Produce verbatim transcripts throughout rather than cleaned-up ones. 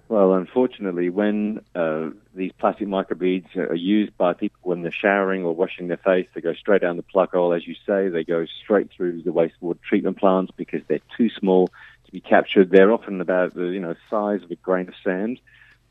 Well, unfortunately, when uh, these plastic microbeads are used by people when they're showering or washing their face, they go straight down the plug hole, as you say. They go straight through the wastewater treatment plants because they're too small to be captured. They're often about the you know size of a grain of sand.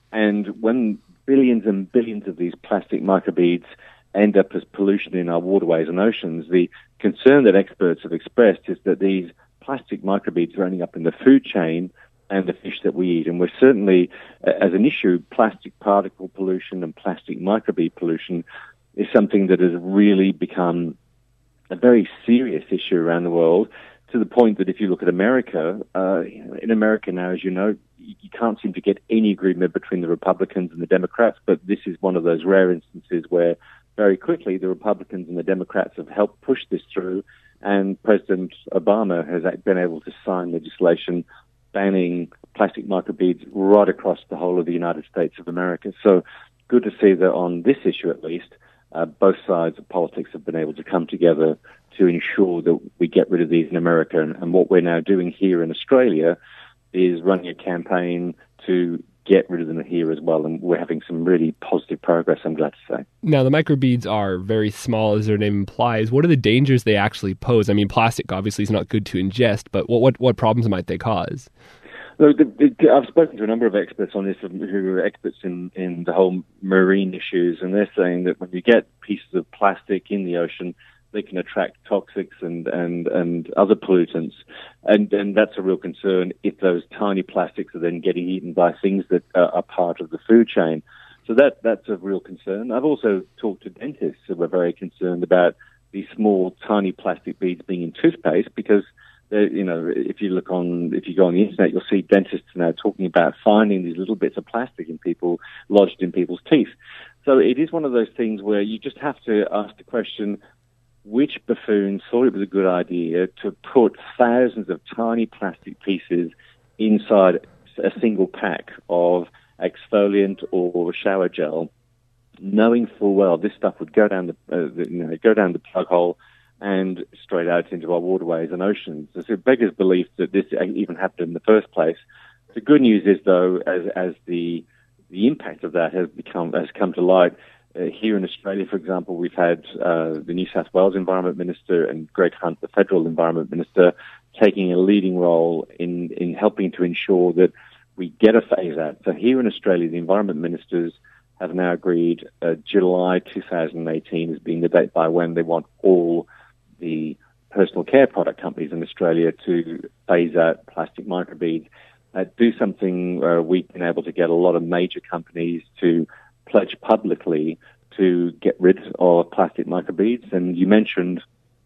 And when billions and billions of these plastic microbeads end up as pollution in our waterways and oceans, the concern that experts have expressed is that these plastic microbeads are ending up in the food chain and the fish that we eat. And we're certainly, as an issue, plastic particle pollution and plastic microbead pollution is something that has really become a very serious issue around the world, to the point that if you look at America, uh, in America now, as you know, you can't seem to get any agreement between the Republicans and the Democrats, but this is one of those rare instances where very quickly the Republicans and the Democrats have helped push this through, and President Obama has been able to sign legislation banning plastic microbeads right across the whole of the United States of America. So good to see that on this issue at least, uh, both sides of politics have been able to come together to ensure that we get rid of these in America. And, and what we're now doing here in Australia is running a campaign to get rid of them here as well. And we're having some really positive progress, I'm glad to say. Now, the microbeads are very small, as their name implies. What are the dangers they actually pose? I mean, plastic obviously is not good to ingest, but what what, what problems might they cause? Look, the, the, I've spoken to a number of experts on this who are experts in, in the whole marine issues, and they're saying that when you get pieces of plastic in the ocean, they can attract toxics and, and, and other pollutants. And, and that's a real concern if those tiny plastics are then getting eaten by things that are, are part of the food chain. So that, that's a real concern. I've also talked to dentists who are very concerned about these small, tiny plastic beads being in toothpaste because, you know, if you look on, if you go on the internet, you'll see dentists now talking about finding these little bits of plastic in people, lodged in people's teeth. So it is one of those things where you just have to ask the question, which buffoon thought it was a good idea to put thousands of tiny plastic pieces inside a single pack of exfoliant or shower gel, knowing full well this stuff would go down the, uh, the you know go down the plug hole and straight out into our waterways and oceans. So it beggars belief that this even happened in the first place. The good news is, though, as as the the impact of that has become has come to light. Uh, here in Australia, for example, we've had uh, the New South Wales Environment Minister and Greg Hunt, the Federal Environment Minister, taking a leading role in, in helping to ensure that we get a phase out. So here in Australia, the Environment Ministers have now agreed uh, July twenty eighteen as being the date by when they want all the personal care product companies in Australia to phase out plastic microbeads. Uh, do something uh, we've been able to get a lot of major companies to pledge publicly to get rid of plastic microbeads. And you mentioned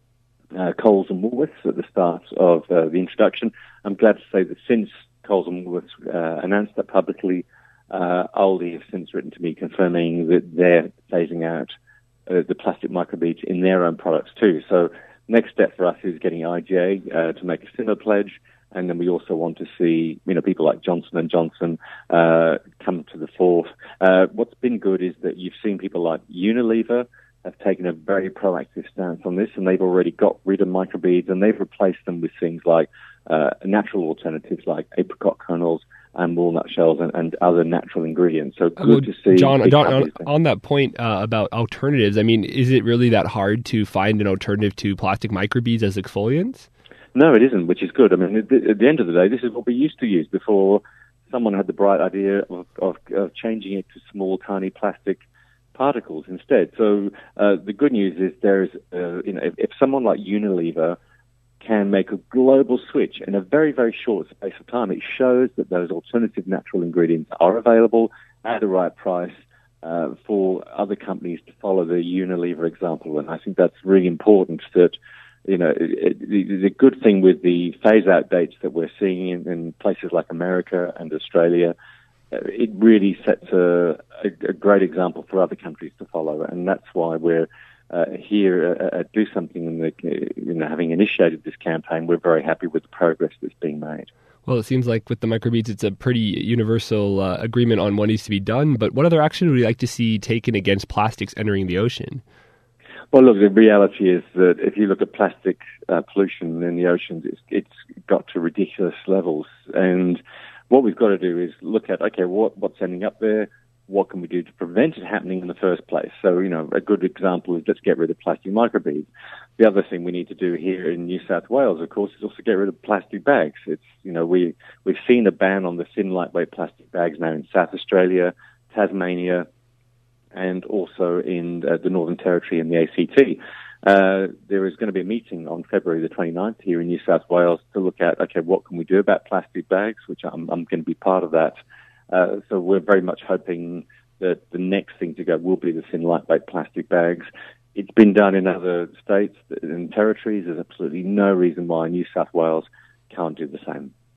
uh, Coles and Woolworths at the start of uh, the introduction. I'm glad to say that since Coles and Woolworths uh, announced that publicly, uh, Aldi have since written to me confirming that they're phasing out uh, the plastic microbeads in their own products too. So next step for us is getting I G A uh, to make a similar pledge. And then we also want to see, you know, people like Johnson and Johnson uh, come to the fore. Uh, what's been good is that you've seen people like Unilever have taken a very proactive stance on this, and they've already got rid of microbeads, and they've replaced them with things like uh, natural alternatives like apricot kernels and walnut shells and, and other natural ingredients. So good well, to see. John, John on, on that point uh, about alternatives, I mean, is it really that hard to find an alternative to plastic microbeads as exfoliants? No, it isn't, which is good. I mean, at the, at the end of the day, this is what we used to use before someone had the bright idea of, of, of changing it to small, tiny plastic particles instead. So uh, the good news is there is, uh, you know, if, if someone like Unilever can make a global switch in a very, very short space of time, it shows that those alternative natural ingredients are available at the right price uh, for other companies to follow the Unilever example. And I think that's really important that, you know, it, the, the good thing with the phase-out dates that we're seeing in, in places like America and Australia, uh, it really sets a, a, a great example for other countries to follow, and that's why we're uh, here uh, at Do Something, and the, you know, having initiated this campaign, we're very happy with the progress that's being made. Well, it seems like with the microbeads, it's a pretty universal uh, agreement on what needs to be done, but what other action would you like to see taken against plastics entering the ocean? Well, look, the reality is that if you look at plastic uh, pollution in the oceans, it's, it's got to ridiculous levels. And what we've got to do is look at, okay, what, what's ending up there? What can we do to prevent it happening in the first place? So, you know, a good example is let's get rid of plastic microbeads. The other thing we need to do here in New South Wales, of course, is also get rid of plastic bags. It's, you know, we, we've seen a ban on the thin, lightweight plastic bags now in South Australia, Tasmania, and also in uh, the Northern Territory and the A C T. Uh, there is going to be a meeting on February the twenty-ninth here in New South Wales to look at, okay, what can we do about plastic bags, which I'm, I'm going to be part of that. Uh, so we're very much hoping that the next thing to go will be the thin, lightweight plastic bags. It's been done in other states and territories. There's absolutely no reason why New South Wales can't do the same.